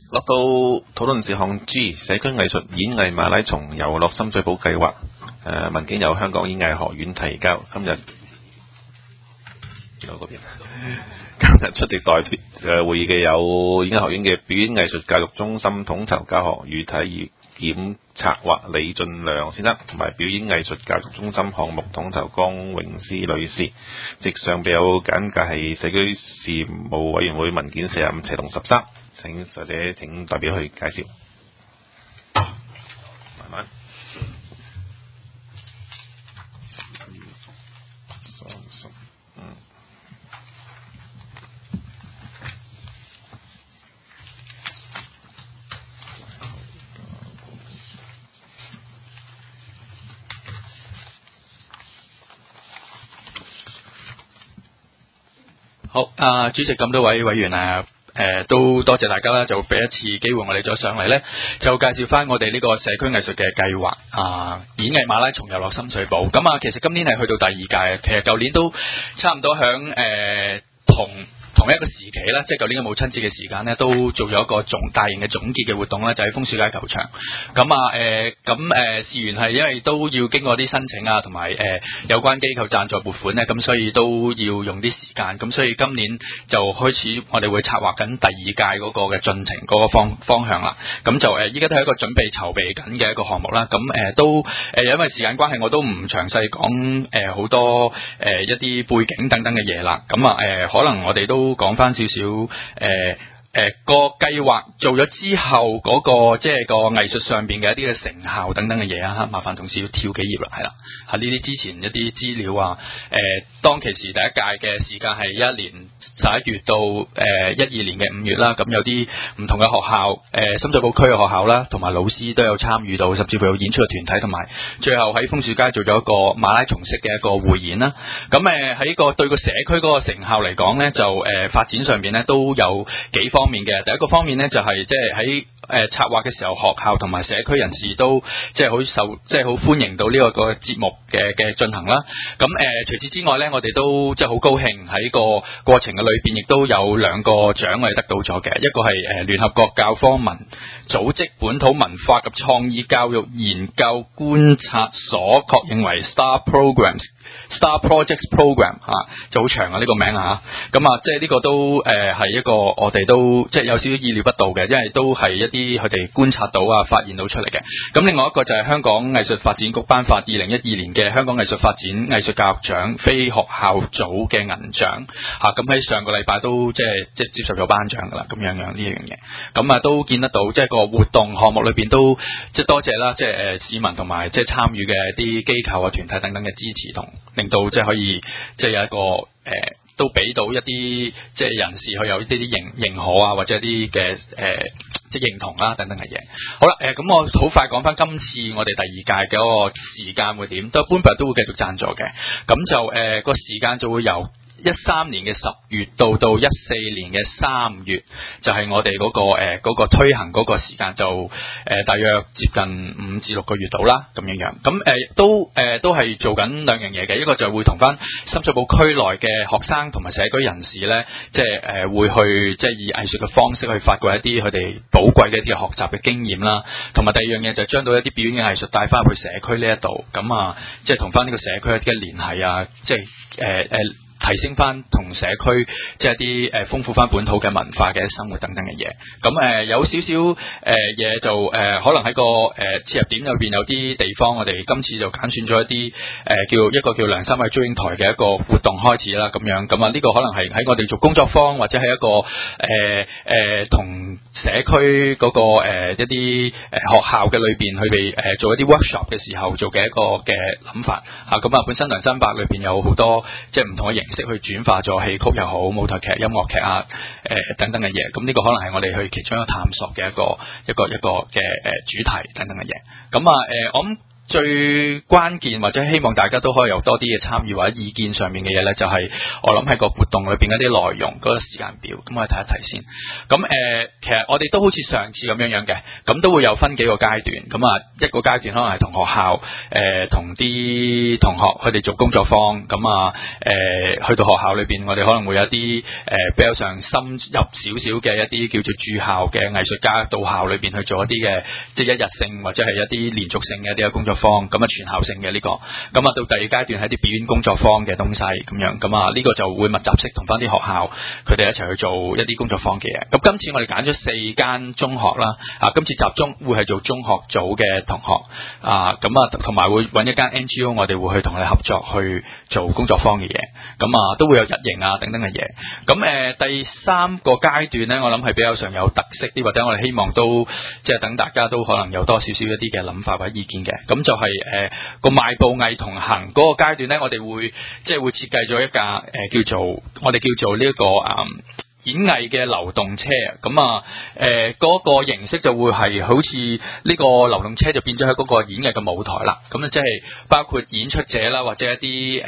落到討論事項 G 社區藝術演藝馬拉松遊樂深水埗計劃，文件由香港演藝學院提交。今日嗰邊，今日出席代表會議嘅有演藝學院嘅表演藝術教育中心統籌教學與體檢策劃李俊亮先生，同埋表演藝術教育中心項目統籌江詠詩女士。席上備有簡介係社區事務委員會文件45/13。或者請代表去介紹。慢慢。 好，主席咁多位委員啊。都多謝大家啦，就俾一次機會我哋再上嚟呢，就介紹翻我哋呢個社區藝術嘅計劃演藝馬拉松遊樂深水埗。咁其實今年係去到第二屆，其實舊年都差唔多響同一個時期啦，即係舊年嘅母親節嘅時間呢，都做咗一個大型嘅總結嘅活動呢，就喺楓樹街球場。事緣係因為都要經過啲申請啊，同埋有關機構贊助撥款呢，咁所以都要用啲時間。咁所以今年就開始我哋會策劃緊第二屆嗰個嘅進程嗰個方向啦。咁就依家都係一個準備籌備緊嘅一個項目啦。咁因為時間關係，我都唔詳細講好多一啲背景等等嘅嘢啦。咁可能我哋都講翻少少個計劃做咗之後嗰個即係個藝術上邊嘅一啲嘅成效等等嘅嘢啊，麻煩同事要跳幾頁啦，係啦，呢啲之前一啲資料啊，當其時第一屆嘅時間係11年11月到12年嘅5月啦，咁有啲唔同嘅學校，深水埗區嘅學校啦，同埋老師都有參與到，甚至乎有演出嘅團體，同埋最後喺楓樹街做咗一個馬拉松式嘅一個匯演啦。咁喺個對個社區嗰個成效嚟講呢，就發展上邊呢都有幾方面嘅。第一個方面呢，就係即係喺策劃嘅時候，學校同埋社區人士都即係好歡迎到呢個節目嘅進行啦。咁除此之外呢，我哋都即係好高興喺個過程嘅裏邊，亦都有2個獎我哋得到咗嘅。一個係聯合國教科文組織本土文化及創意教育研究觀察所確認為 Star Projects Program 就好長啊呢個名啊。咁即係呢個都係一個我哋都即係有少少意料不到嘅，因為都係一啲佢哋觀察到發現到出嚟嘅。咁另外一個就係香港藝術發展局頒發2012年嘅香港藝術發展藝術教育獎非學校組嘅銀獎咁喺上個禮拜都即係接受咗頒獎噶啦，咁樣呢一樣嘢。咁都見得到即係個活動項目裏邊都即係多謝啦，即係市民同埋即係參與嘅啲機構啊團體等等嘅支持，同令到即係可以即係有一個都俾到一啲即係人士去有一啲認可啊，或者一啲嘅即係認同啦等等嘅嘢。好啦，咁我好快講翻今次我哋第二屆嘅嗰個時間會點，都搬辦都會繼續贊助嘅。咁就個時間就會由13年嘅10月到14年嘅3月，就係我哋嗰個推行嗰個時間就大約接近5至6個月到啦，咁樣。咁都係做緊2樣嘢嘅，一個就會同翻深水埗區內嘅學生同埋社區人士咧，即係會去即係以藝術嘅方式去發掘一啲佢哋寶貴嘅一啲學習嘅經驗啦，同埋第2樣嘢就係將到一啲表演嘅藝術帶翻去社區呢一度，咁即係同翻呢個社區一啲嘅聯繫啊，即係提升翻同社區即係一啲豐富翻本土嘅文化嘅生活等等嘅嘢。咁有少少嘢就可能喺個切入點裏邊有啲地方，我哋今次就揀選咗一啲叫一個叫梁山位祝英台嘅一個活動開始啦，咁樣。咁呢個可能係喺我哋做工作坊或者係一個同社區嗰個一啲學校嘅裏邊佢哋做一啲 workshop 嘅時候做嘅一個嘅諗法咁本身梁山伯裏邊有好多即係唔同嘅形式去轉化咗戲曲又好、舞台劇、音樂劇等等嘅嘢。咁呢個可能係我哋去其中一個探索嘅一個嘅主題等等嘅嘢。咁我諗最關鍵或者希望大家都可以有多啲嘅參與或者意見上面嘅嘢咧，就係我諗喺個活動裏邊嗰啲內容嗰個時間表，咁我哋睇一睇先。咁其實我哋都好似上次咁樣嘅，咁都會有分幾個階段。咁啊，一個階段可能係同學校同啲同學佢哋做工作坊，咁啊去到學校裏邊，我哋可能會有一啲比較上深入少少嘅一啲叫做駐校嘅藝術家到校裏邊去做一啲嘅即係一日性或者係一啲連續性嘅一啲嘅工作坊，咁啊全校性嘅呢個，咁啊到第二階段係啲表演工作坊嘅東西咁樣，咁啊呢個就會密集式同翻啲學校佢哋一齊去做一啲工作坊嘅嘢。咁今次我哋揀咗4間中學啦，今次集中會係做中學組嘅同學咁啊同埋會揾一間 NGO， 我哋會去同佢哋合作去做工作坊嘅嘢，咁啊都會有日營啊等等嘅嘢。咁第3個階段呢，我諗係比較上有特色啲，或者我哋希望都即係等大家都可能有多少少一啲嘅諗法或者意見嘅。咁就係個邁步藝同行嗰個階段呢，我哋會即係會設計咗一架我哋叫做呢一個演藝嘅流動車。咁啊嗰個形式就會係好似呢個流動車就變咗喺嗰個演藝嘅舞台啦。咁啊即係包括演出者啦，或者一啲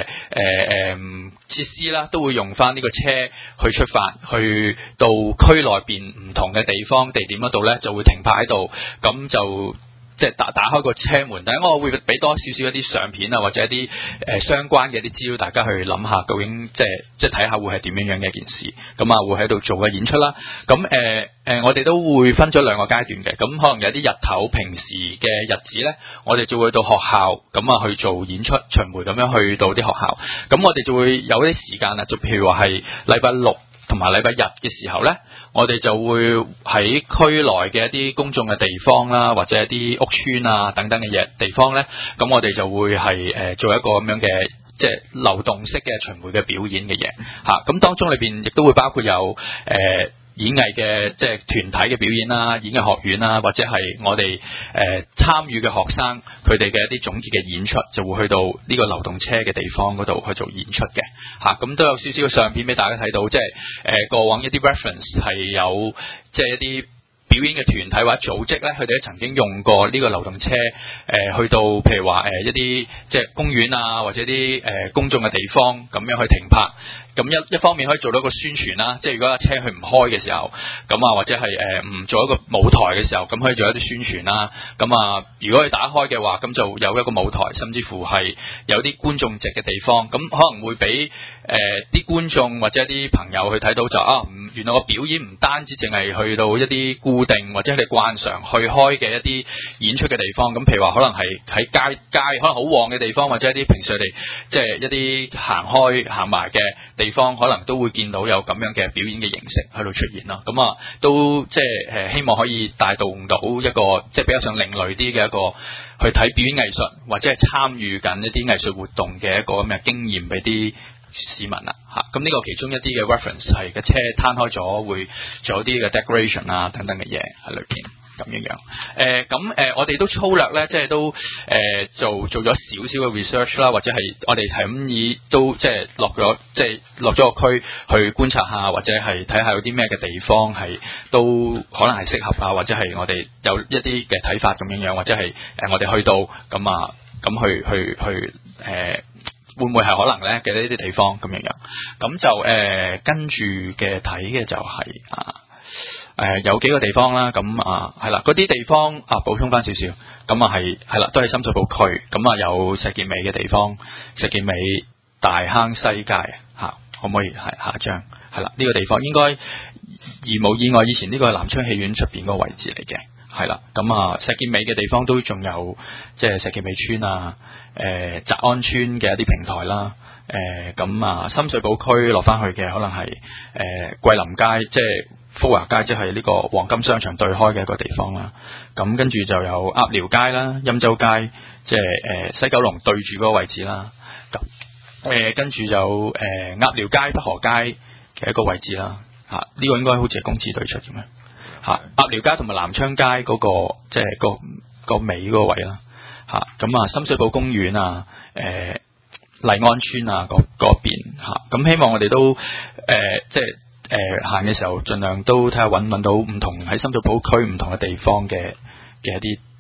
設施啦，都會用翻呢個車去出發，去到區內邊唔同嘅地方地點嗰度呢，就會停泊喺度，咁就即係打開個車門，但係我會俾多少少一啲相片啊，或者一啲相關嘅一啲資料，大家去諗下究竟即係睇下會係點樣嘅一件事。咁啊會喺度做嘅演出啦。咁我哋都會分咗2個階段嘅。咁可能有啲日頭平時嘅日子呢，我哋就會到學校咁啊去做演出巡迴咁樣去到啲學校。咁我哋就會有啲時間啊，就譬如話係禮拜6同埋禮拜日嘅時候呢，我哋就會喺區內嘅一啲公眾嘅地方啦，或者一啲屋邨啊等等嘅嘢地方呢，咁我哋就會係做一個咁樣嘅即係流動式嘅巡迴嘅表演嘅嘢嚇。咁當中裏邊亦都會包括有演藝嘅即係團體嘅表演啦，演藝學院啦，或者係我哋參與嘅學生佢哋嘅一啲總結嘅演出，就會去到呢個流動車嘅地方嗰度去做演出嘅嚇。咁都有少少嘅相片俾大家睇到，即係過往一啲 reference 係有即係一啲表演嘅團體或者組織咧，佢哋都曾經用過呢個流動車去到譬如話一啲即係公園啊，或者啲公眾嘅地方咁樣去停泊。咁一方面可以做到一個宣傳啦，即係如果架車佢唔開嘅時候，咁啊或者係唔做一個舞台嘅時候，咁可以做一啲宣傳啦。咁啊如果佢打開嘅話，咁就有一個舞台，甚至乎係有啲觀眾席嘅地方，咁可能會俾啲觀眾或者一啲朋友去睇到就原來個表演唔單止淨係去到一啲固定或者係慣常去開嘅一啲演出嘅地方，咁譬如話可能係喺街可能好旺嘅地方，或者一啲平時佢哋即係一啲行埋嘅地方，可能都會見到有咁樣嘅表演嘅形式喺度出現啦。咁啊都即係希望可以帶動到一個即係比較上另類啲嘅一個去睇表演藝術或者係參與緊一啲藝術活動嘅一個咁嘅經驗俾啲市民啦嚇。咁呢個其中一啲嘅 reference 係嘅車攤開咗，會做一啲嘅 decoration 啊等等嘅嘢喺裏邊咁樣樣。我哋都粗略咧，即係都做咗少少嘅 research 啦，或者係我哋係咁都即係落咗個區去觀察下，或者係睇下有啲咩嘅地方係都可能係適合啊，或者係我哋有一啲嘅睇法咁樣樣，或者係我哋去到咁去會唔會係可能咧嘅呢啲地方咁樣樣？咁就跟住嘅睇嘅就係有幾個地方啦。咁係啦，嗰啲地方補充翻少少。咁係啦，都係深水埗區。咁有石硤尾嘅地方，石硤尾大坑西街可唔可以係下一張？係啦，呢個地方應該如無意外，以前呢個係南昌戲院出邊嗰個位置嚟嘅。係啦，咁石硤尾嘅地方都仲有即係石硤尾村啊，澤安村嘅一啲平台啦，深水埗區落翻去嘅可能係桂林街，即係福華街，即係呢個黃金商場對開嘅一個地方啦。咁跟住就有鴨寮街啦、欽州街，即係西九龍對住嗰個位置啦。跟住有鴨寮街、北河街嘅一個位置啦。呢個應該好似係公廁對出嘅咩？鴨寮街同埋南昌街嗰個即係個尾嗰個位啦。深水埗公園啊，麗安村啊嗰邊咁希望我哋都即係行嘅時候盡量都睇下揾到唔同喺深水埗區唔同嘅地方嘅一啲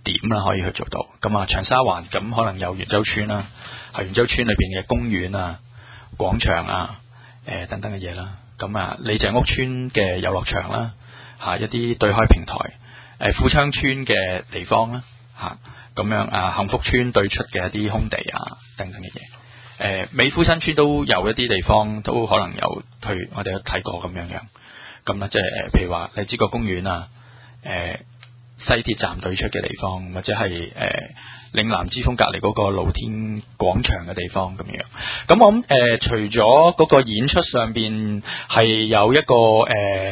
點啦，可以去做到。咁啊，長沙灣咁可能有元洲村啦，係元洲村裏邊嘅公園啊、廣場啊、等等嘅嘢啦。咁啊，李鄭屋村嘅遊樂場啦，一啲對開平台，富昌村嘅地方啦，咁樣啊，幸福村對出嘅一啲空地啊，等等嘅嘢。美孚新村都有一啲地方都可能有去，我哋都睇過咁樣。咁咧，即係譬如話荔枝角公園啊，西鐵站對出嘅地方，或者係嶺南之峰隔離嗰個露天廣場嘅地方咁樣。咁我諗除咗嗰個演出上邊係有一個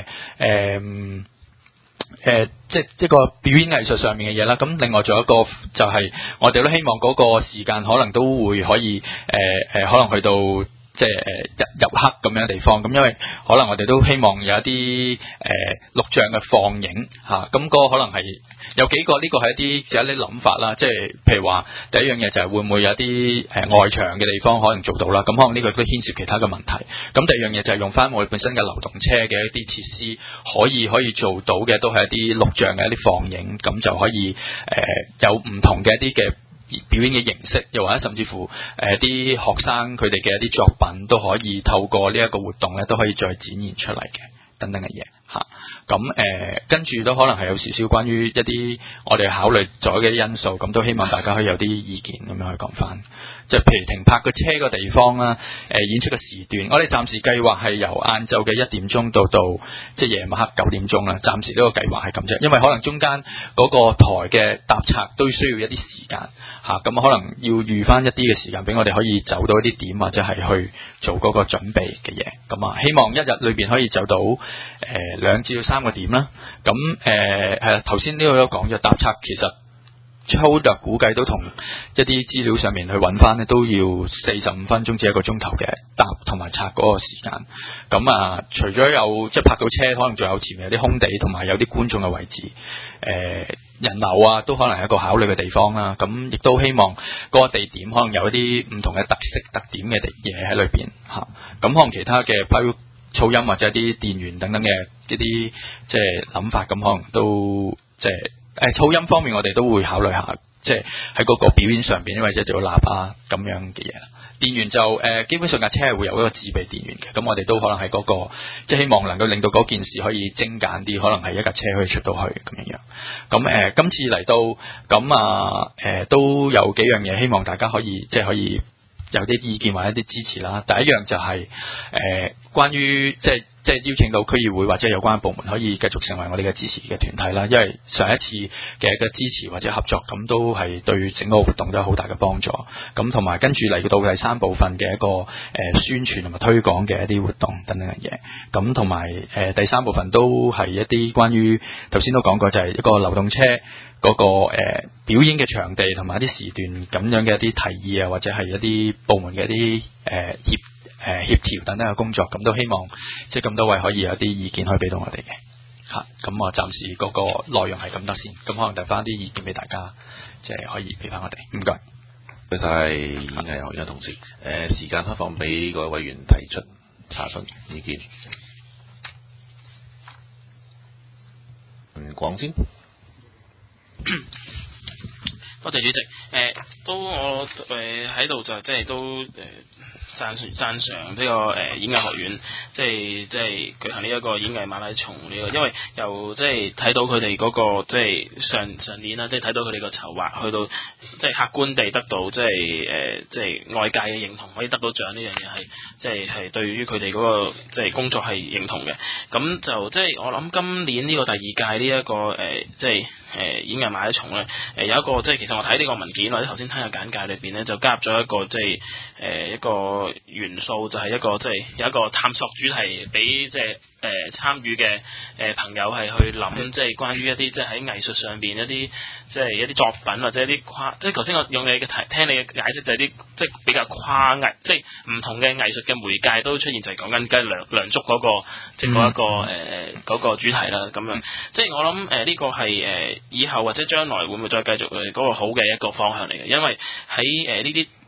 即係一個表演藝術上面嘅嘢啦。咁另外仲有一個就係我哋都希望嗰個時間可能都會可以可能去到即係入黑咁樣嘅地方。咁因為可能我哋都希望有一啲錄像嘅放映嚇。咁個可能係有幾個呢個係有一啲諗法啦。即係譬如話第一樣嘢就係會唔會有啲外牆嘅地方可能做到啦。咁可能呢個都牽涉其他嘅問題。咁第二樣嘢就係用翻我哋本身嘅流動車嘅一啲設施，可以做到嘅都係一啲錄像嘅一啲放映，咁就可以有唔同嘅一啲嘅表演嘅形式，又或者甚至乎啲學生佢哋嘅一啲作品都可以透過呢一個活動咧，都可以再展現出嚟嘅等等嘅嘢嚇。咁跟住都可能係有少少關於一啲我哋考慮咗嘅因素，咁都希望大家可以有啲意見咁樣去講翻。即係譬如停泊個車個地方啦，演出嘅時段，我哋暫時計劃係由晏晝嘅1點鐘到即係夜晚黑9點鐘啦。暫時呢個計劃係咁啫，因為可能中間嗰個台嘅搭拆都需要一啲時間嚇，咁可能要預翻一啲嘅時間俾我哋可以走到一啲點，或者係去做嗰個準備嘅嘢。咁啊，希望一日裏邊可以走到2至3個點啦。咁係啦，頭先呢個都講咗搭拆其實。粗略估計都同一啲資料上面去揾翻咧，都要45分鐘至1個鐘頭嘅搭同埋拆嗰個時間。咁啊，除咗有即係泊到車，可能仲有前面有啲空地，同埋有啲觀眾嘅位置，人流啊，都可能係一個考慮嘅地方啦。咁亦都希望嗰個地點可能有一啲唔同嘅特色特點嘅嘢喺裏邊嚇。咁可能其他嘅包括噪音或者一啲電源等等嘅一啲即係諗法，咁可能都即係。噪音方面，我哋都會考慮下，即係喺嗰個表演上邊，因為即係做喇叭咁樣嘅嘢啦。電源就基本上架車係會有一個自備電源嘅，咁我哋都可能喺嗰個即係希望能夠令到嗰件事可以精簡啲，可能係一架車可以出到去咁樣樣。咁今次嚟到咁都有幾樣嘢，希望大家可以即係可以有啲意見或者一啲支持啦。第一樣就係關於即係邀請到區議會或者有關嘅部門可以繼續成為我哋嘅支持嘅團體啦，因為上一次嘅支持或者合作咁都係對整個活動都有好大嘅幫助。咁同埋跟住嚟到第3部分嘅一個宣傳同埋推廣嘅一啲活動等等嘅嘢。咁同埋第3部分都係一啲關於頭先都講過，就係一個流動車嗰個表演嘅場地同埋一啲時段咁樣嘅一啲提議啊，或者係一啲部門嘅一啲協調等等嘅工作，咁都希望即係咁多位可以有啲意見可以俾到我哋嘅嚇。咁我暫時嗰個內容係咁多先，咁可能遞翻啲意見俾大家，即係可以俾翻我哋。唔該， 多謝演藝學院嘅同事。時間開放俾各位委員提出查詢意見。講先。 多謝主席。都我喺度就即係都讚賞呢個演藝學院，即係舉行呢一個演藝馬拉松呢個，因為由即係睇到佢哋嗰個即係上年啦，即係睇到佢哋個籌劃，去到即係客觀地得到即係外界嘅認同，可以得到獎呢樣嘢係係對於佢哋嗰個即係工作係認同嘅。咁就即係我諗今年呢個第2屆呢一個即係演藝馬拉松咧，有一個即係其實我睇呢個文件或者頭先聽嘅簡介裏邊咧，就加入咗一個即係一個元素，就係一個即係有一個探索主題俾即係參與嘅朋友係去諗，即係關於一啲即係喺藝術上邊一啲即係一啲作品或者一啲即係頭先我用你嘅聽你嘅解釋就係啲即係比較跨藝，即係唔同嘅藝術嘅媒介都出現，就係講緊跟梁祝嗰個即係嗰一個嗰個主題啦咁樣。即係我諗呢個係以後或者將來會唔會再繼續嗰個好嘅一個方向嚟嘅，因為喺呢啲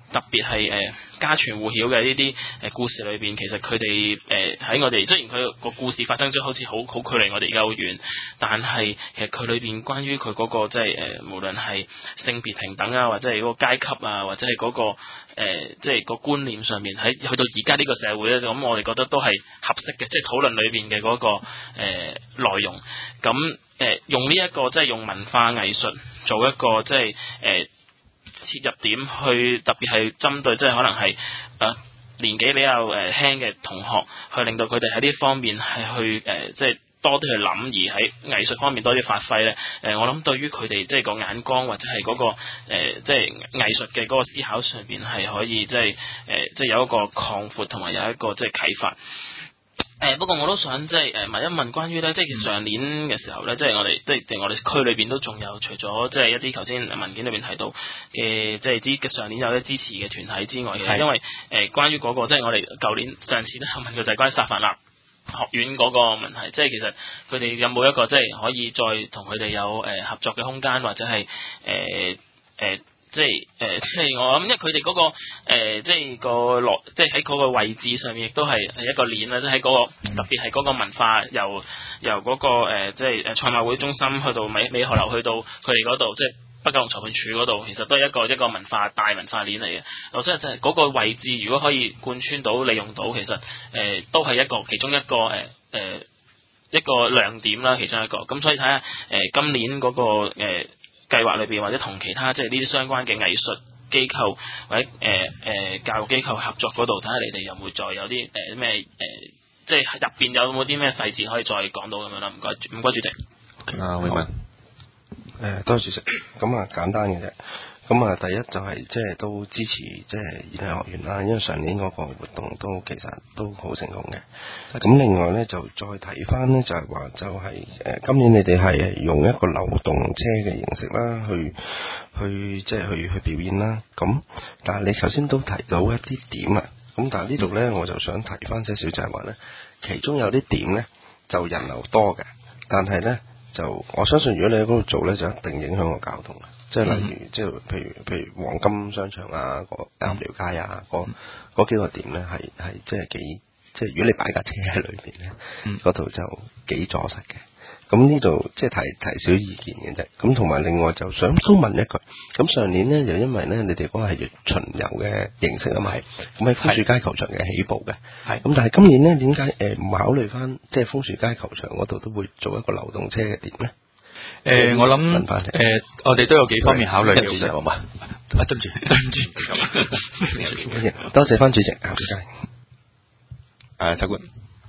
特別係家傳戶曉嘅呢啲故事裏邊，其實佢哋喺我哋雖然佢個故事發生咗好似好距離我哋而家好遠，但係其實佢裏邊關於佢嗰個即係無論係性別平等啊，或者係嗰個階級啊，或者係嗰個即係個觀念上面，喺去到而家呢個社會咧，咁我哋覺得都係合適嘅，即係討論裏邊嘅嗰個內容。咁用呢一個即係用文化藝術做一個即係切入點去，特別係針對即係可能係年紀比較輕嘅同學，去令到佢哋喺呢方面係去即係多啲去諗，而喺藝術方面多啲發揮咧。我諗對於佢哋即係個眼光或者係嗰個即係藝術嘅嗰個思考上邊係可以即係即係有一個擴闊同埋有一個即係啟發。不過我都想即係問一問關於咧，即係其實上年嘅時候咧，即係我哋即係我哋區裏邊都仲有除咗即係一啲頭先文件裏邊提到嘅，即係上年有啲支持嘅團體之外，其實因為關於嗰個即係我哋舊年上次都有問過，就係關於薩凡納學院嗰個問題，即係其實佢哋有冇一個即係可以再同佢哋有合作嘅空間，或者係即係我諗，因為佢哋嗰個即係個落，即係喺嗰個位置上面，亦都係一個鏈啦。即係喺嗰個特別係嗰個文化，由嗰個即係賽馬會中心去到美荷樓，去到佢哋嗰度，即係北九龍裁判處嗰度，其實都係一個文化大文化鏈嚟嘅。我覺得就係嗰個位置，如果可以貫穿到、利用到，其實都係其中一個一個亮點啦，其中一個。咁所以睇下今年嗰個計劃裏邊，或者同其他即係呢啲相關嘅藝術機構或者教育機構合作嗰度，睇下你哋有冇再有啲咩即係入邊有冇啲咩細節可以再講到咁樣啦？唔該主席。 永文， 多謝主席。咁啊簡單嘅啫。咁啊，第一就係即係都支持即係演藝學院啦，因為上年嗰個活動都其實都好成功嘅。咁另外咧就再提翻咧，就係話就係今年你哋係用一個流動車嘅形式啦，去即係去表演啦。咁但係你頭先都提到一啲點啊，咁但係呢度咧我就想提翻少少，就係話咧，其中有啲點咧就人流多嘅，但係咧就我相信如果你喺嗰度做咧，就一定影響個交通嘅。即係例如，即係譬如黃金商場啊，個鴨寮街啊，嗰幾個點咧，係即係幾即係如果你擺架車喺裏邊咧，嗰度就幾阻塞嘅。咁呢度即係提少意見嘅啫。咁同埋另外就想都問一句，咁上年咧就因為咧你哋嗰個係巡遊嘅形式啊嘛，咁喺楓樹街球場嘅起步嘅，咁但係今年咧點解唔考慮翻即係楓樹街球場嗰度都會做一個流動車嘅點咧？ 我諗我哋都有幾方面考慮嘅， 主席好嘛？ 對唔住， 多謝翻主席，唔該。 察官，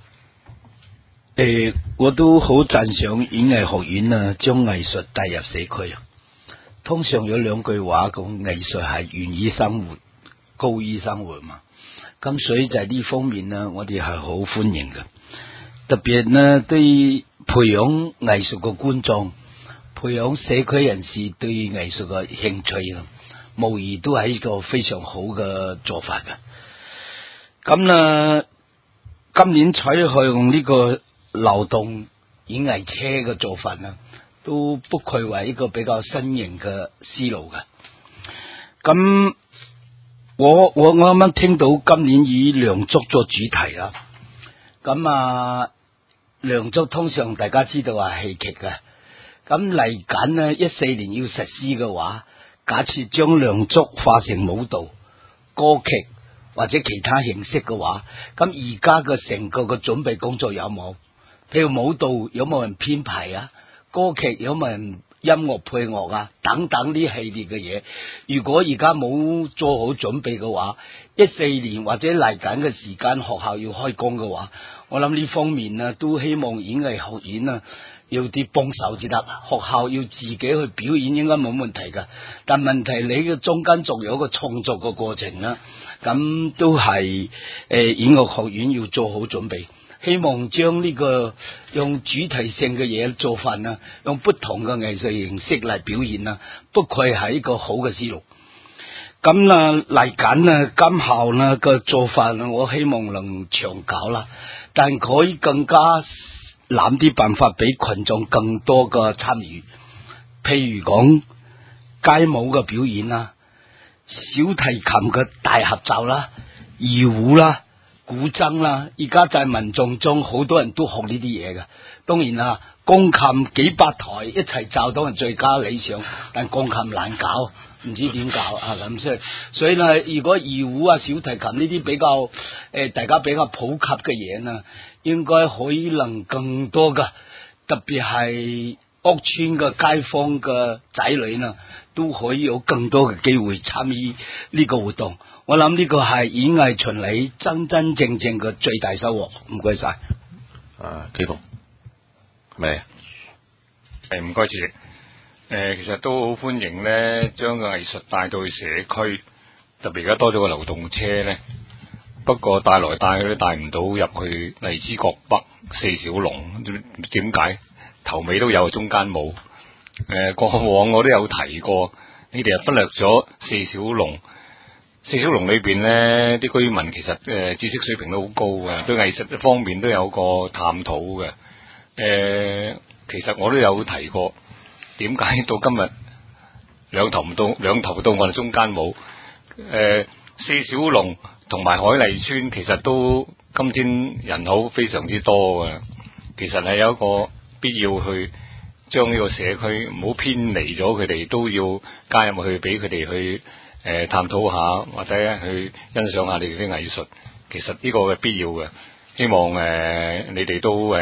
我都好讚賞演藝學院啊，將藝術帶入社區啊。通常有兩句話講，藝術係源於生活，高於生活嘛。咁所以就係呢方面呢，我哋係好歡迎嘅。特別呢，對培養藝術嘅觀眾，培養社區人士對藝術嘅興趣啊，無疑都係一個非常好嘅做法嘅。咁呢，今年採用呢個流動演藝車嘅做法呢，都不愧為一個比較新型嘅思路嘅。咁我啱啱聽到今年以梁祝做主題啦。咁啊，梁祝通常大家知道係戲劇嘅。咁嚟緊呢14年要實施嘅話，假設將梁祝化成舞蹈、歌劇或者其他形式嘅話，咁而家嘅成個嘅準備工作有冇？譬如舞蹈有冇人編排啊？歌劇有冇人音樂配樂啊？等等呢系列嘅嘢，如果而家冇做好準備嘅話，14年或者嚟緊嘅時間學校要開工嘅話，我諗呢方面啊，都希望演藝學院啊要啲幫手至得。學校要自己去表演應該冇問題噶，但問題你嘅中間仲有一個創作嘅過程啦，咁都係演藝學院要做好準備。希望將呢個用主題性嘅嘢做法啊，用不同嘅藝術形式嚟表現啊，不愧係一個好嘅思路。咁啊嚟緊啊，今後呢個做法啊，我希望能長久啦，但可以更加諗啲辦法俾群眾更多嘅參與，譬如講街舞嘅表演啦， 小提琴嘅大合奏啦、二胡啦、古箏啦，而家就係民眾中好多人都學呢啲嘢嘅。當然啦，鋼琴幾百台一齊奏當然最佳理想，但鋼琴難搞，唔知點搞啊咁所以咧，如果二胡啊、小提琴呢啲比較大家比較普及嘅嘢呢，應該可以能更多嘅，特別係屋村嘅街坊嘅仔女呢，都可以有更多嘅機會參與呢個活動。我諗呢個係演藝巡禮真真正正嘅最大收穫。唔該晒。 基龍咩？ 唔該主席。其實都好歡迎咧，將個藝術帶到去社區，特別而家多咗個流動車咧。不過帶來帶去都帶唔到入去荔枝角北四小龍，點解？頭尾都有，中間冇。過往我都有提過，你哋又忽略咗四小龍。四小龍裏邊呢啲居民其實知識水平都好高嘅，對藝術方面都有個探討嘅。其實我都有提過，點解到今日兩頭唔到，我哋中間冇？四小龍同埋海麗村其實都今天人口非常之多嘅，其實係有一個必要去將呢個社區唔好偏離咗佢哋，都要加入去俾佢哋去探討下，或者去欣賞下你哋啲藝術。其實呢個係必要嘅，希望你哋都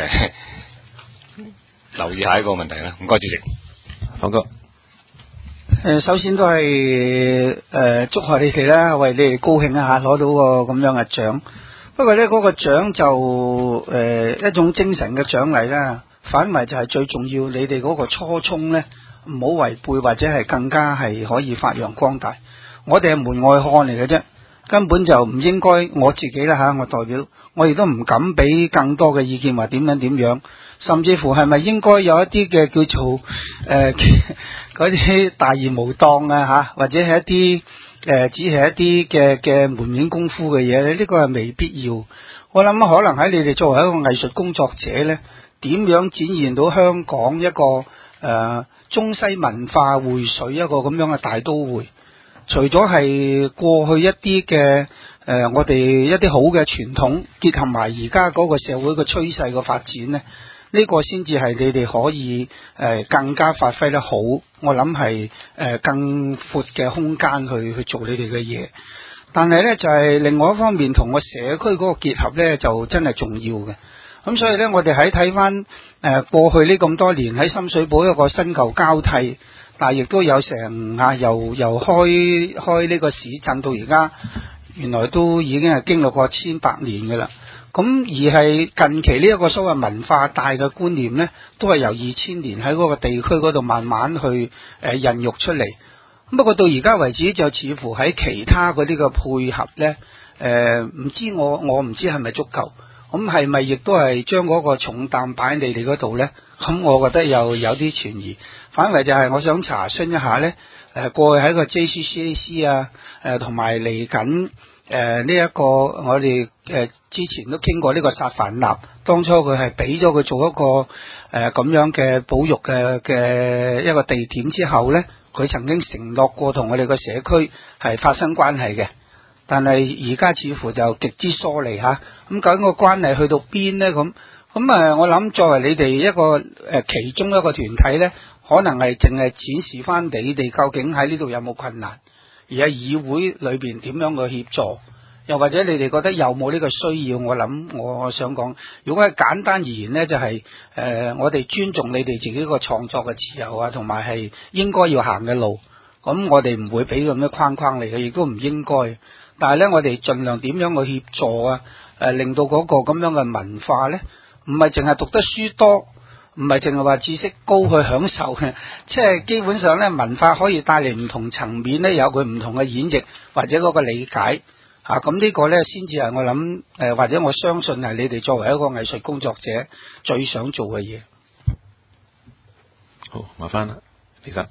留意下一個問題啦。唔該主席。 方哥。 首先都係祝賀你哋啦，為你哋高興一下攞到個咁樣嘅獎。不過咧嗰個獎就一種精神嘅獎勵啦，反為就係最重要，你哋嗰個初衷咧唔好違背，或者係更加係可以發揚光大。我哋係門外漢嚟嘅啫，根本就唔應該，我自己啦吓，我代表我亦都唔敢俾更多嘅意見話點樣，甚至乎係咪應該有一啲嘅叫做嗰啲大而無當啊吓，或者係一啲只係一啲嘅門面功夫嘅嘢咧？呢個係未必要。我諗可能喺你哋作為一個藝術工作者咧，點樣展現到香港一個中西文化匯水一個咁樣嘅大都會？除咗係過去一啲嘅我哋一啲好嘅傳統，結合埋而家嗰個社會嘅趨勢嘅發展呢，呢個先至係你哋可以更加發揮得好。我諗係更闊嘅空間去做你哋嘅嘢。但係呢，就係另外一方面，同個社區嗰個結合呢，就真係重要嘅。咁所以呢，我哋喺睇翻過去呢咁多年喺深水埗一個新舊交替。但係亦都有成由開呢個市鎮到而家，原來都已經係經歷過千百年嘅啦。咁而係近期呢一個所謂文化大嘅觀念呢，都係由2000年喺嗰個地區嗰度慢慢去孕育出嚟。不過到而家為止，就似乎喺其他嗰啲嘅配合呢，唔知我唔知係咪足夠。咁係咪亦都係將嗰個重擔擺喺你哋嗰度呢？咁我覺得又有啲存疑。反為就係我想查詢一下呢，過去喺個 JCCAC 啊，同埋嚟緊呢一個我哋之前都傾過呢個薩凡納，當初佢係俾咗佢做一個咁樣嘅保育嘅一個地點之後呢，佢曾經承諾過同我哋個社區係發生關係嘅。但係而家似乎就極之疏離吓，咁究竟個關係去到邊呢？咁我諗作為你哋一個其中一個團體呢，可能係淨係展示翻你哋究竟喺呢度有冇困難，而喺議會裏邊點樣去協助，又或者你哋覺得有冇呢個需要？我想講，如果係簡單而言呢，就係我哋尊重你哋自己個創作嘅自由啊，同埋係應該要行嘅路，咁我哋唔會俾咁多框框嚟嘅，亦都唔應該。但係咧，我哋盡量點樣去協助啊？令到嗰個咁樣嘅文化咧，唔係淨係讀得書多，唔係淨係話知識高去享受嘅，即係基本上咧，文化可以帶嚟唔同層面咧，有佢唔同嘅演繹或者嗰個理解嚇。咁呢個咧先至係我諗或者我相信係你哋作為一個藝術工作者最想做嘅嘢。 好，麻煩啦，李生。好。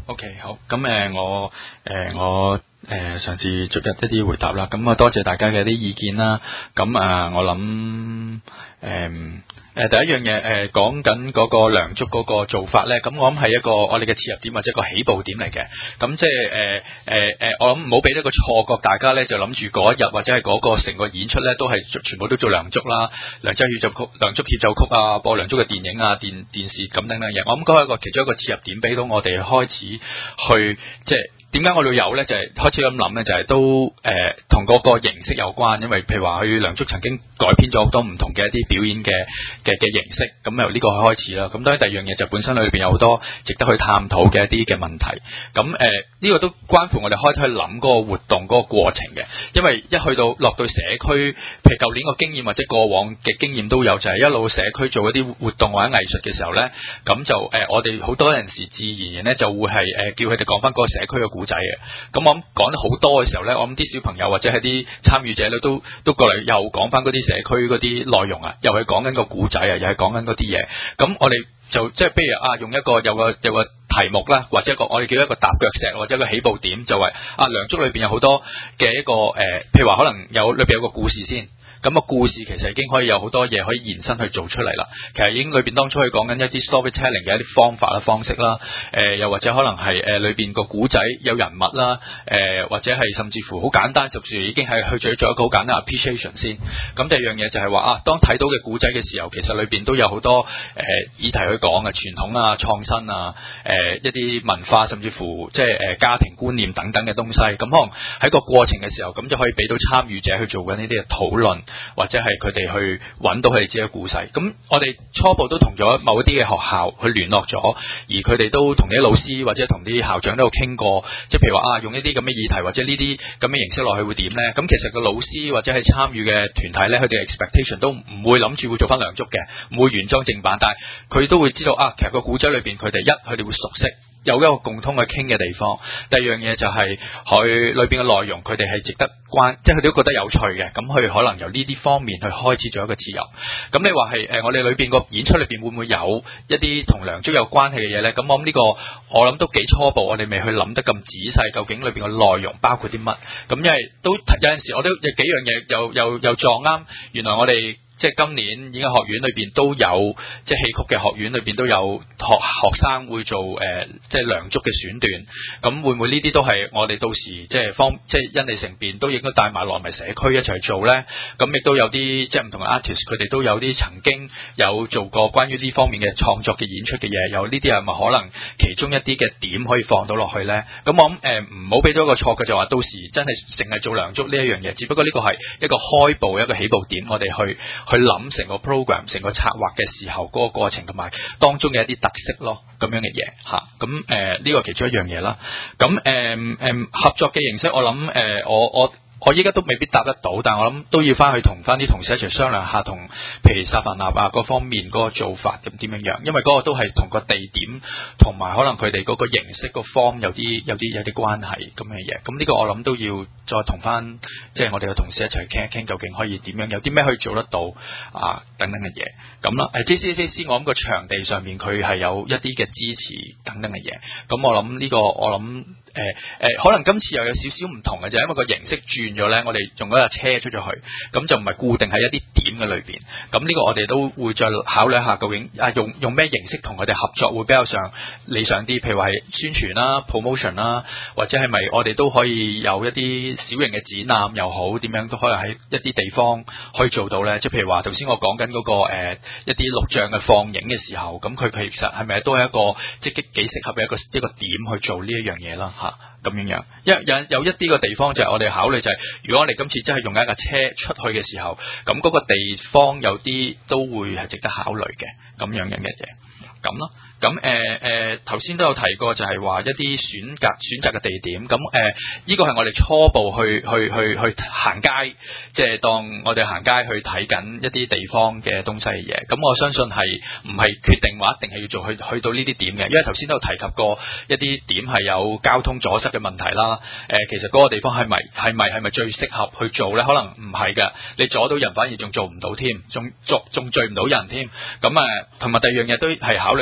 OK， 好，咁我嘗試逐一啲回答啦。咁啊，多謝大家嘅啲意見啦。咁我諗第一樣嘢講緊嗰個梁祝嗰個做法咧，咁我諗係一個我哋嘅切入點或者一個起步點嚟嘅。咁即係我諗唔好俾一個錯覺，大家咧就諗住嗰一日或者係嗰個成個演出咧都係全部都做梁祝啦、梁祝協奏曲啊、播梁祝嘅電影啊、電視咁等等嘢。我諗嗰係一個其中一個切入點，俾到我哋開始去即係。點解我哋有咧？就係、是、開始咁諗咧，就係、是、都同嗰個形式有關，因為譬如話佢梁祝曾經改編咗好多唔同嘅一啲表演嘅形式，咁由呢個開始啦。咁當然第二樣嘢就本身裏邊有好多值得去探討嘅一啲嘅問題。咁呢個都關乎我哋開始去諗嗰個活動嗰個過程嘅，因為一去到落到社區，譬如舊年個經驗或者過往嘅經驗都有，就係、是、一路社區做一啲活動或者藝術嘅時候咧，咁就我哋好多人時自然咧就會係叫佢哋講翻嗰個社區嘅古仔嘅。咁我諗講得好多嘅時候咧，我諗啲小朋友或者係啲參與者咧都過嚟又講翻嗰啲社區嗰啲內容啊，又係講緊個古仔啊，又係講緊嗰啲嘢。咁我哋就即係譬如用一個有個題目啦，或者我哋叫一個踏腳石或者一個起步點，就係梁祝裏邊有好多嘅一個譬如話可能裏邊有個故事先。咁個故事其實已經可以有好多嘢可以延伸去做出嚟啦。其實已經裏邊當初去講緊一啲 storytelling 嘅一啲方法啦、方式啦，又或者可能係裏邊個古仔有人物啦，或者係甚至乎好簡單，甚至已經係去做一個好簡單 appreciation 先。咁第二樣嘢就係話當睇到嘅古仔嘅時候，其實裏邊都有好多議題去講嘅，傳統啊、創新啊、一啲文化，甚至乎即係家庭觀念等等嘅東西。咁可能喺個過程嘅時候，咁就可以俾到參與者去做緊呢啲嘅討論。或者係佢哋去揾到佢哋自己嘅故事，咁我哋初步都同咗某一啲嘅學校去聯絡咗，而佢哋都同啲老師或者同啲校長都有傾過，即係譬如話用一啲咁嘅議題或者呢啲咁嘅形式落去會點呢？咁其實個老師或者係參與嘅團體呢，佢哋 expectation 都唔會諗住會做翻梁祝嘅，唔會原裝正版，但係佢都會知道其實個古仔裏邊佢哋佢哋會熟悉。有一個共通嘅傾嘅地方。第二樣嘢就係佢裏邊嘅內容，佢哋係值得即係佢哋都覺得有趣嘅。咁佢可能由呢啲方面去開始做一個切入。咁你話係我哋裏邊個演出裏邊會唔會有一啲同梁祝有關係嘅嘢呢？咁我諗呢個我諗都幾初步，我哋未去諗得咁仔細，究竟裏邊嘅內容包括啲乜？咁因為都有陣時我都有幾樣嘢又撞啱，原來我哋。即係今年演藝學院裏邊都有，即係戲曲嘅學院裏邊都有學生會做即係梁祝嘅選段。咁會唔會呢啲都係我哋到時即係因利成便都應該帶埋落埋社區一齊做呢？咁亦都有啲即係唔同嘅 artist， 佢哋都有啲曾經有做過關於呢方面嘅創作嘅演出嘅嘢，有呢啲係咪可能其中一啲嘅點可以放到落去呢？咁我諗唔好俾到一個錯嘅，就話到時真係淨係做梁祝呢一樣嘢，只不過呢個係一個開步一個起步點，我哋去諗成個 program 成個策劃嘅時候嗰個過程同埋當中嘅一啲特色咯，咁樣嘅嘢嚇。咁呢個其中一樣嘢啦。咁合作嘅形式，我諗我依家都未必答得到，但係我諗都要翻去同翻啲同事一齊商量下，同譬如薩凡納嗰方面嗰個做法咁點樣樣，因為嗰個都係同個地點同埋可能佢哋嗰個形式個方有啲關係咁嘅嘢。咁呢個我諗都要再同翻即係我哋嘅同事一齊傾一傾，究竟可以點樣，有啲咩可以做得到等等嘅嘢咁啦。JCCC 我諗個場地上面佢係有一啲嘅支持等等嘅嘢。咁我諗呢個我諗可能今次又有少少唔同嘅，就係因為個形式轉咗咧，我哋用嗰架車出咗去，咁就唔係固定喺一啲點嘅裏邊。咁呢個我哋都會再考慮一下，究竟用咩形式同佢哋合作會比較上理想啲？譬如話係宣傳啦、promotion 啦，或者係咪我哋都可以有一啲小型嘅展覽又好，點樣都可能喺一啲地方可以做到咧？即係譬如話頭先我講緊嗰個一啲錄像嘅放映嘅時候，咁佢其實係咪都係一個即係幾適合嘅一個點去做呢一樣嘢啦？咁樣樣，有一啲個地方就係我哋考慮就係，如果我哋今次真係用一架車出去嘅時候，咁嗰個地方有啲都會係值得考慮嘅，咁樣嘅嘢，咁咯。咁頭先都有提過，就係話一啲選擇嘅地點。咁呢個係我哋初步去行街，即係當我哋行街去睇緊一啲地方嘅東西嘅嘢。咁我相信係唔係決定話一定係要做去到呢啲點嘅，因為頭先都有提及過一啲點係有交通阻塞嘅問題啦。其實嗰個地方係咪最適合去做咧？可能唔係嘅，你阻到人反而仲做唔到添，仲聚唔到人添。咁同埋第二樣嘢都係考慮緊呢啲特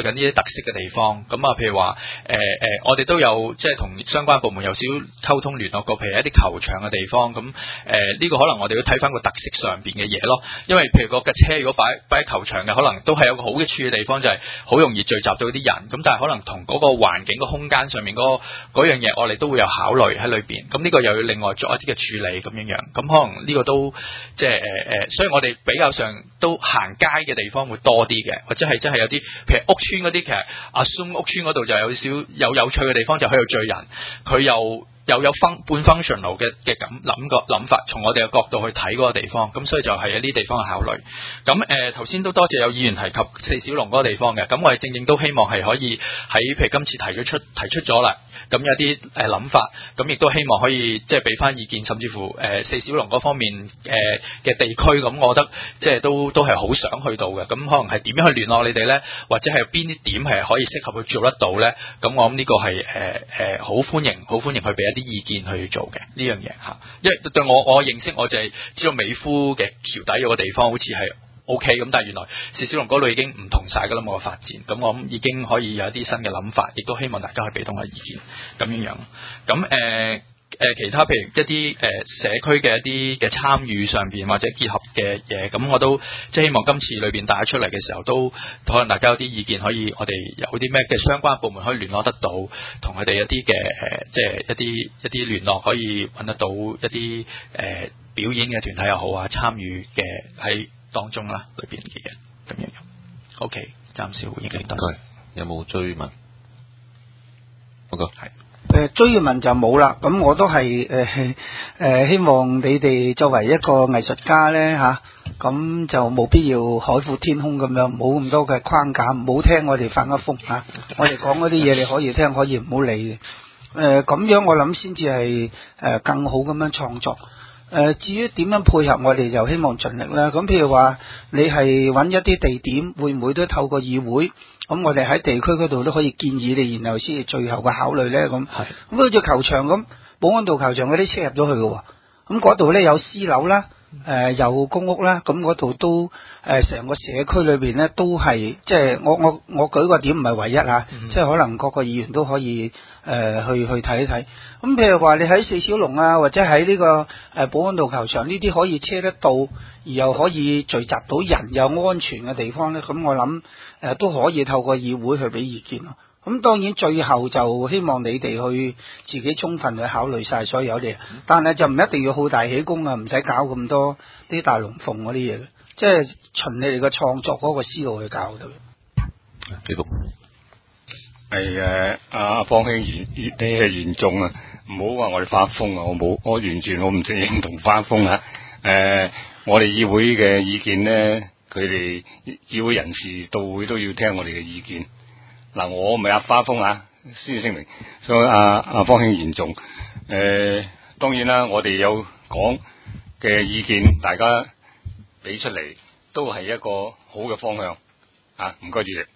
色嘅地方。咁啊，譬如話我哋都有即係同相關部門有少少溝通聯絡過，譬如一啲球場嘅地方。咁呢個可能我哋要睇翻個特色上邊嘅嘢咯。因為譬如個架車如果擺喺球場嘅，可能都係有個好嘅處嘅地方，就係好容易聚集到啲人。咁但係可能同嗰個環境個空間上面嗰樣嘢，我哋都會有考慮喺裏邊。咁呢個又要另外作一啲嘅處理咁樣樣。咁可能呢個都即係所以我哋比較上都行街嘅地方會多啲嘅，或者係真係有啲譬如屋村嗰啲，其實assume屋村嗰度就有少有趣嘅地方，就喺度聚人，佢又有半 functional 嘅諗法，從我哋嘅角度去睇嗰個地方，咁所以就係一啲地方嘅考慮。咁頭先都多謝有議員提及四小龍嗰個地方嘅，咁我哋正都希望係可以喺譬如今次提出咗啦，咁有啲諗法，咁亦都希望可以即係俾翻意見，甚至乎四小龍嗰方面嘅地區，咁我覺得即係都係好想去到嘅。咁可能係點樣去聯絡你哋咧，或者係邊啲點係可以適合去做得到咧？咁我諗呢個係好歡迎去俾一啲意見去做嘅呢樣嘢嚇。因為對我認識，我就係知道美孚嘅橋底有個地方好似係 OK， 咁但係原來四小龍嗰度已經唔同晒㗎啦，冇個發展。咁我諗已經可以有一啲新嘅諗法，亦都希望大家去俾到我意見咁樣樣。咁其他譬如一啲社區嘅一啲嘅參與上邊或者結合嘅嘢，咁我都即係希望今次裏邊帶出嚟嘅時候，都可能大家有啲意見可以，我哋有啲咩嘅相關部門可以聯絡得到，同佢哋一啲嘅即係一啲聯絡可以揾得到一啲表演嘅團體又好啊，參與嘅喺當中啦，裏邊嘅嘢咁樣樣。OK， 暫時回應幾多。 有冇追問？嗰個係。 追問就冇啦，咁我都係希望你哋作為一個藝術家咧嚇，咁就冇必要海闊天空咁樣，冇咁多嘅框架，唔好聽我哋發噏風嚇，我哋講嗰啲嘢你可以聽，可以唔好理嘅。咁樣我諗先至係更好咁樣創作。至於點樣配合，我哋就希望盡力啦。咁譬如話，你係揾一啲地點，會唔會都透過議會？咁我哋喺地區嗰度都可以建議你，然後先至最後嘅考慮咧。咁好似球場咁，保安道球場嗰啲車入咗去嘅喎，咁嗰度咧有私樓啦。有公屋啦，咁嗰度都成個社區裏邊咧都係即係我舉個點唔係唯一嚇，即係可能各個議員都可以去睇一睇。咁譬如話你喺四小龍啊，或者喺呢個保安道球場呢啲可以車得到，而又可以聚集到人又安全嘅地方咧，咁我諗都可以透過議會去俾意見咯。咁當然最後就希望你哋去自己充分去考慮晒所有嘢，但係就唔一定要好大喜功啊，唔使搞咁多啲大龍鳳嗰啲嘢嘅，即係循你哋嘅創作嗰個思路去搞到。 繼續係阿方兄你係嚴重啊，唔好話我哋發瘋啊，我完全我唔正認同發瘋啊。我哋議會嘅意見咧，佢哋議會人士到會都要聽我哋嘅意見。嗱，我唔係阿花峰啊，先聲明，所以阿方兄嚴重。當然啦，我哋有講嘅意見，大家俾出嚟都係一個好嘅方向。唔該主席。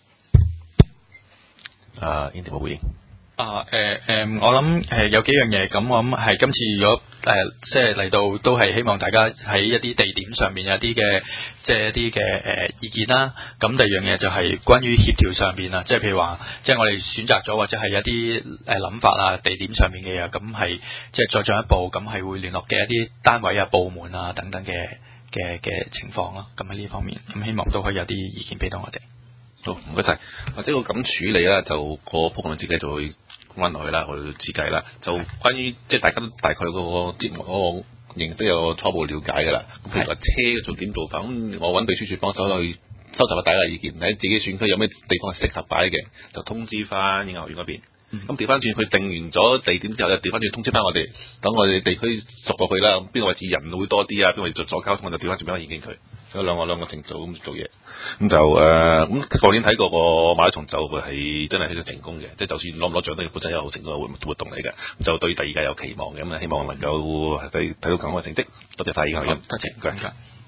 Andy 冇回應。 我諗有幾樣嘢，咁我諗係今次如果即係嚟到都係希望大家喺一啲地點上面有啲嘅即係一啲嘅意見啦。咁第二樣嘢就係關於協調上邊啊，即係譬如話即係我哋選擇咗或者係一啲諗法啊，地點上面嘅嘢，咁係即係再進一步咁係會聯絡嘅一啲單位啊、部門啊等等嘅情況咯。咁喺呢方面，咁希望都可以有啲意見俾到我哋。 好，唔該晒。或者我咁處理啦，就個鋪我自己就會溫落去啦，去設計啦。就關於即係大家都大概個節目嗰個認都有初步了解㗎啦。咁譬如話車做點做法，咁我揾秘書處幫手去收集下大家意見，喺自己選區有咩地方係適合擺嘅，就通知翻演藝學院嗰邊。咁調翻轉，佢定完咗地點之後，就調翻轉通知翻我哋，等我哋地區熟過去啦。邊個位置人會多啲啊？邊個位置做交通，我就調翻轉俾翻意見佢。所以兩個程度咁做嘢。咁就咁舊年睇過個馬拉松就係真係喺度成功嘅，即係就算攞唔攞獎都本身係好成功嘅活動嚟嘅。就對第二屆有期望嘅，咁希望能夠睇到咁嘅成績。多謝晒演藝學院， 多謝，唔該。